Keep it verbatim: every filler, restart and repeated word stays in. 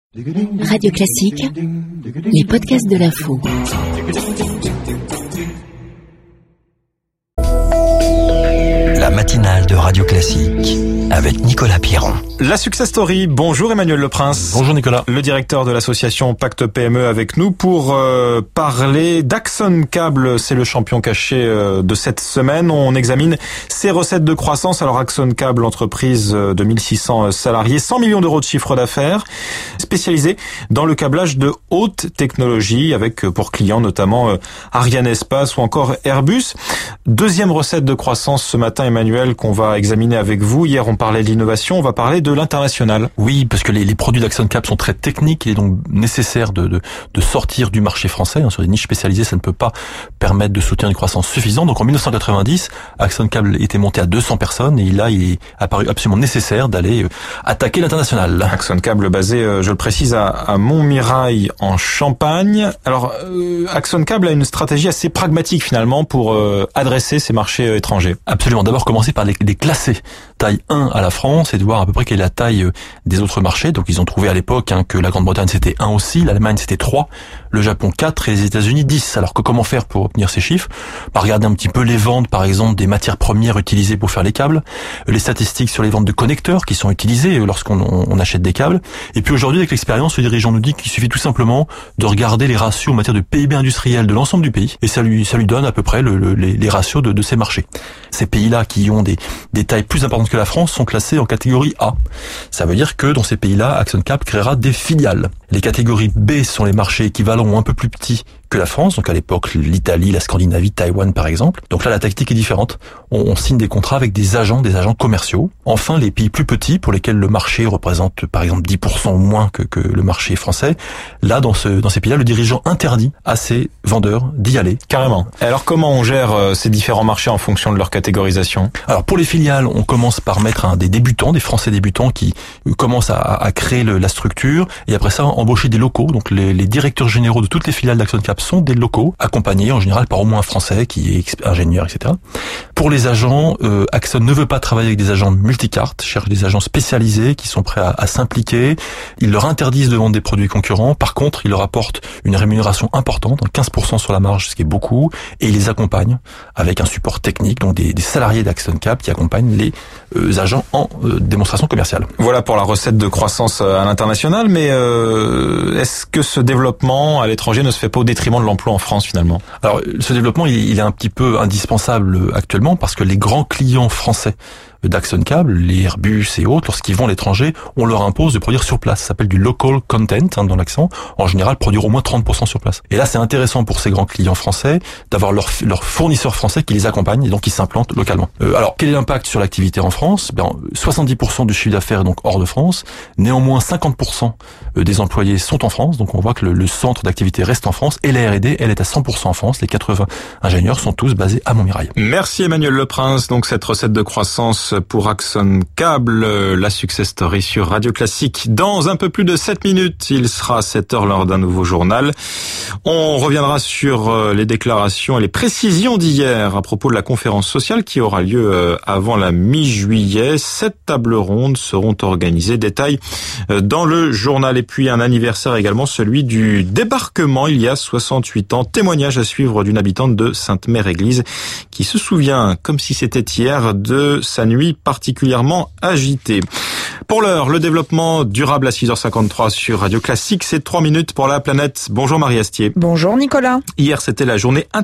Radio Classique, les podcasts de l'info. La matinale de Radio Classique avec Nicolas Piron. La Success Story. Bonjour Emmanuel Leprince. Bonjour Nicolas. Le directeur de l'association Pacte P M E avec nous pour euh, parler d'Axon Câble. C'est le champion caché euh, de cette semaine. On examine ses recettes de croissance. Alors Axon Câble, entreprise de mille six cents salariés, cent millions d'euros de chiffre d'affaires, spécialisée dans le câblage de haute technologie avec pour clients notamment euh, Ariane Espace ou encore Airbus. Deuxième recette de croissance ce matin, Emmanuel, qu'on va examiner avec vous. Hier, on parlait de l'innovation, on va parler de l'international. Oui, parce que les, les produits d'Axon Câble sont très techniques. Il est donc nécessaire de, de, de sortir du marché français. Hein, sur des niches spécialisées, ça ne peut pas permettre de soutenir une croissance suffisante. Donc en mille neuf cent quatre-vingt-dix, Axon Câble était monté à deux cents personnes et là, il est apparu absolument nécessaire d'aller euh, attaquer l'international. Axon Câble basé, euh, je le précise, à, à Montmirail en Champagne. Alors, euh, Axon Câble a une stratégie assez pragmatique finalement pour euh, adresser ces marchés euh, étrangers. Absolument. D'abord, commencer par les, les classer. Taille un à la France et de voir à peu près quelle est la taille des autres marchés. Donc ils ont trouvé à l'époque hein, que la Grande-Bretagne c'était un aussi, l'Allemagne c'était trois, le Japon quatre et les États-Unis dix. Alors que comment faire pour obtenir ces chiffres? Bah, regarder un petit peu les ventes par exemple des matières premières utilisées pour faire les câbles, les statistiques sur les ventes de connecteurs qui sont utilisés lorsqu'on on, on achète des câbles. Et puis aujourd'hui avec l'expérience, le dirigeant nous dit qu'il suffit tout simplement de regarder les ratios en matière de P I B industriel de l'ensemble du pays et ça lui ça lui donne à peu près le, le, les, les ratios de, de ces marchés. Ces pays-là qui ont des, des tailles plus importantes que la France sont classés en catégorie A. Ça veut dire que dans ces pays-là, Axon Câble créera des filiales. Les catégories B sont les marchés équivalents ou un peu plus petits que la France, donc à l'époque l'Italie, la Scandinavie, Taïwan par exemple. Donc là la tactique est différente. On, on signe des contrats avec des agents, des agents commerciaux. Enfin les pays plus petits pour lesquels le marché représente par exemple dix pour cent ou moins que, que le marché français. Là dans ce dans ces pays-là, le dirigeant interdit à ses vendeurs d'y aller. Carrément. Et alors comment on gère euh, ces différents marchés en fonction de leur catégorisation? Alors pour les filiales, on commence par mettre un, des débutants, des Français débutants qui commencent à, à créer le, la structure et après ça embaucher des locaux. Donc les, les directeurs généraux de toutes les filiales d'Axon Câble sont des locaux, accompagnés en général par au moins un Français qui est ingénieur, et cetera. Pour les agents, euh, Axon ne veut pas travailler avec des agents multicartes, cherche des agents spécialisés qui sont prêts à, à s'impliquer. Ils leur interdisent de vendre des produits concurrents. Par contre, ils leur apportent une rémunération importante, quinze pour cent sur la marge, ce qui est beaucoup, et ils les accompagnent avec un support technique, donc des, des salariés d'Axon Câble qui accompagnent les euh, agents en euh, démonstration commerciale. Voilà pour la recette de croissance à l'international, mais euh, est-ce que ce développement à l'étranger ne se fait pas au détriment de l'emploi en France finalement? Alors ce développement il, il est un petit peu indispensable actuellement parce que les grands clients français d'Axon Câble, les Airbus et autres, lorsqu'ils vont à l'étranger, on leur impose de produire sur place. Ça s'appelle du local content hein, dans l'accent. En général, produire au moins trente pour cent sur place. Et là, c'est intéressant pour ces grands clients français d'avoir leurs leur fournisseurs français qui les accompagnent et donc qui s'implantent localement. Euh, alors, quel est l'impact sur l'activité en France? Ben, soixante-dix pour cent du chiffre d'affaires est donc hors de France. Néanmoins, cinquante pour cent des employés sont en France. Donc, on voit que le, le centre d'activité reste en France. Et la R et D, elle est à cent pour cent en France. Les quatre-vingts ingénieurs sont tous basés à Montmirail. Merci Emmanuel Leprince. Donc, cette recette de croissance pour Axon Câble, la Success Story sur Radio Classique. Dans un peu plus de sept minutes, il sera sept heures lors d'un nouveau journal. On reviendra sur les déclarations et les précisions d'hier à propos de la conférence sociale qui aura lieu avant la mi-juillet. Sept tables rondes seront organisées. Détail dans le journal. Et puis un anniversaire également, celui du débarquement il y a soixante-huit ans. Témoignage à suivre d'une habitante de Sainte-Mère-Église qui se souvient, comme si c'était hier, de sa nuit particulièrement agitée. Pour l'heure, le développement durable à six heures cinquante-trois sur Radio Classique, c'est trois minutes pour la planète. Bonjour Marie Astier. Bonjour Nicolas. Hier, c'était la journée internationale